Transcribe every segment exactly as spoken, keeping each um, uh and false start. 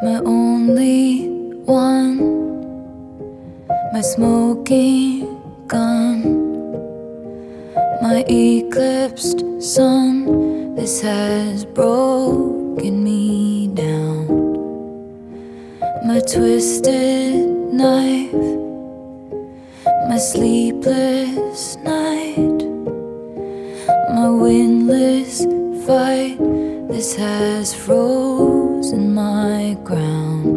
my only one, my smoking gun, my eclipsed sun. This has broken me down. My twisted knife, my sleepless night, my windless fight. This has frozen my ground.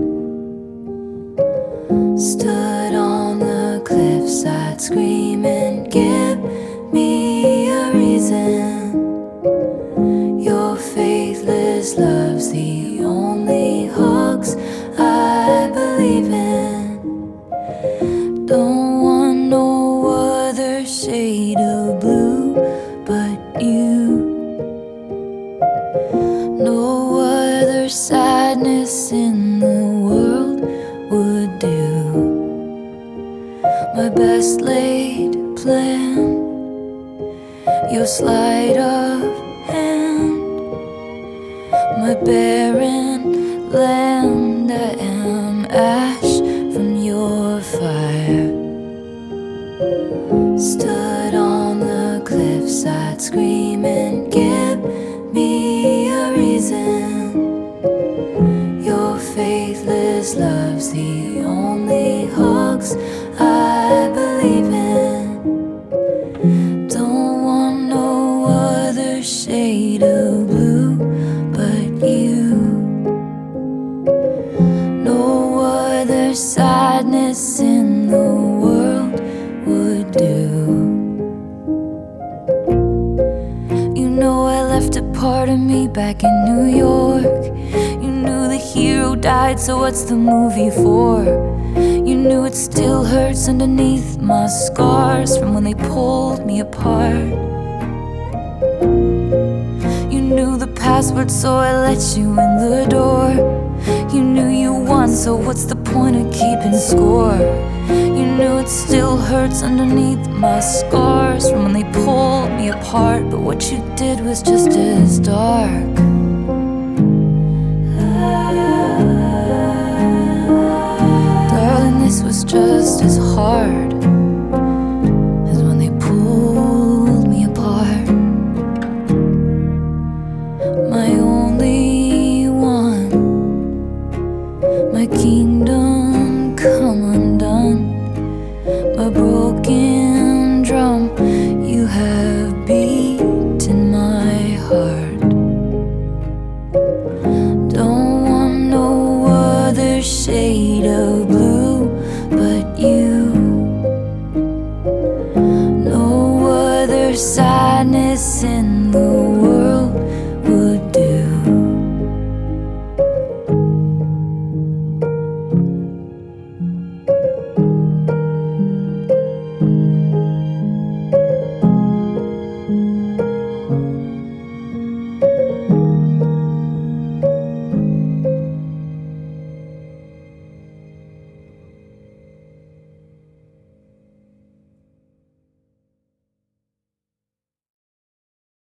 Stood on the cliffside screaming, give me a reason. Your faithless love's the only hugs I believe in. Don't want no other shade of blue but you. No other sadness in the world would do. My best laid plan, your sleight of hand, my barren land. I am ash from your fire. Stood on the cliffside screaming, give me a reason. Your faithless love's the only hugs I believe in. Don't want no other shade of blue but you. No other sadness in the world would do. You know I left a part of me back in New York. You knew the hero died, so what's the movie for? You knew it still hurts underneath my scars from when they pulled me apart. You knew the password, so I let you in the door. You knew you won, so what's the point of keeping score? You knew it still hurts underneath my scars from when they pulled me apart. But what you did was just as dark. Darling, this was just as hard as when they pulled me apart. My only one, my kingdom come undone, my broken drum. You have beaten my heart. Don't want no other shade of blue but you. No other sadness in the world